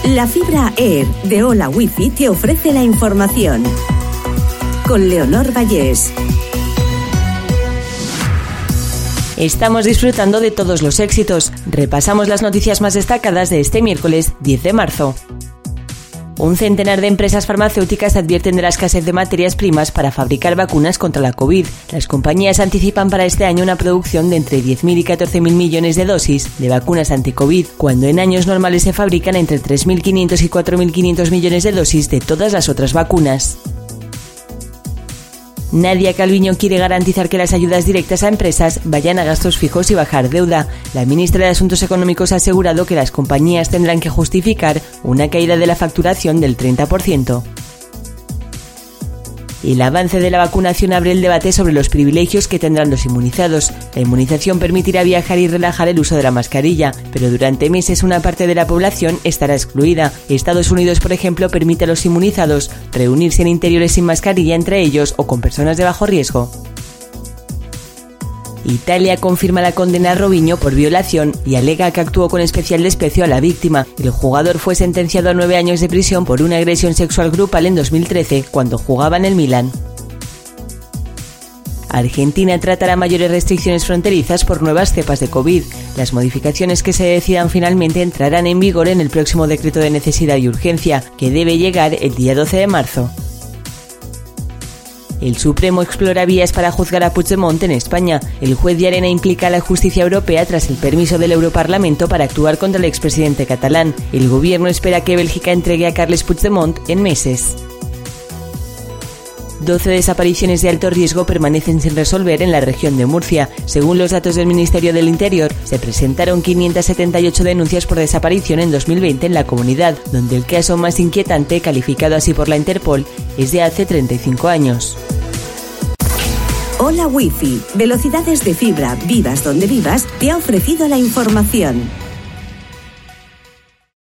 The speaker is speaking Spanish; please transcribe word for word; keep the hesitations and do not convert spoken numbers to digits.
La fibra Air de Hola Wifi te ofrece la información. Con Leonor Vallés. Estamos disfrutando de todos los éxitos. Repasamos las noticias más destacadas de este miércoles diez de marzo. Un centenar de empresas farmacéuticas advierten de la escasez de materias primas para fabricar vacunas contra la COVID. Las compañías anticipan para este año una producción de entre diez mil y catorce mil millones de dosis de vacunas anti-COVID, cuando en años normales se fabrican entre tres mil quinientos y cuatro mil quinientos millones de dosis de todas las otras vacunas. Nadia Calviño quiere garantizar que las ayudas directas a empresas vayan a gastos fijos y bajar deuda. La ministra de Asuntos Económicos ha asegurado que las compañías tendrán que justificar una caída de la facturación del treinta por ciento. El avance de la vacunación abre el debate sobre los privilegios que tendrán los inmunizados. La inmunización permitirá viajar y relajar el uso de la mascarilla, pero durante meses una parte de la población estará excluida. Estados Unidos, por ejemplo, permite a los inmunizados reunirse en interiores sin mascarilla entre ellos o con personas de bajo riesgo. Italia confirma la condena a Robinho por violación y alega que actuó con especial desprecio a la víctima. El jugador fue sentenciado a nueve años de prisión por una agresión sexual grupal en dos mil trece, cuando jugaba en el Milan. Argentina tratará mayores restricciones fronterizas por nuevas cepas de COVID. Las modificaciones que se decidan finalmente entrarán en vigor en el próximo decreto de necesidad y urgencia, que debe llegar el día doce de marzo. El Supremo explora vías para juzgar a Puigdemont en España. El juez de Arena implica a la justicia europea tras el permiso del Europarlamento para actuar contra el expresidente catalán. El gobierno espera que Bélgica entregue a Carles Puigdemont en meses. doce desapariciones de alto riesgo permanecen sin resolver en la región de Murcia. Según los datos del Ministerio del Interior, se presentaron quinientas setenta y ocho denuncias por desaparición en dos mil veinte en la comunidad, donde el caso más inquietante, calificado así por la Interpol, es de hace treinta y cinco años. Hola Wifi, velocidades de fibra, vivas donde vivas, te ha ofrecido la información.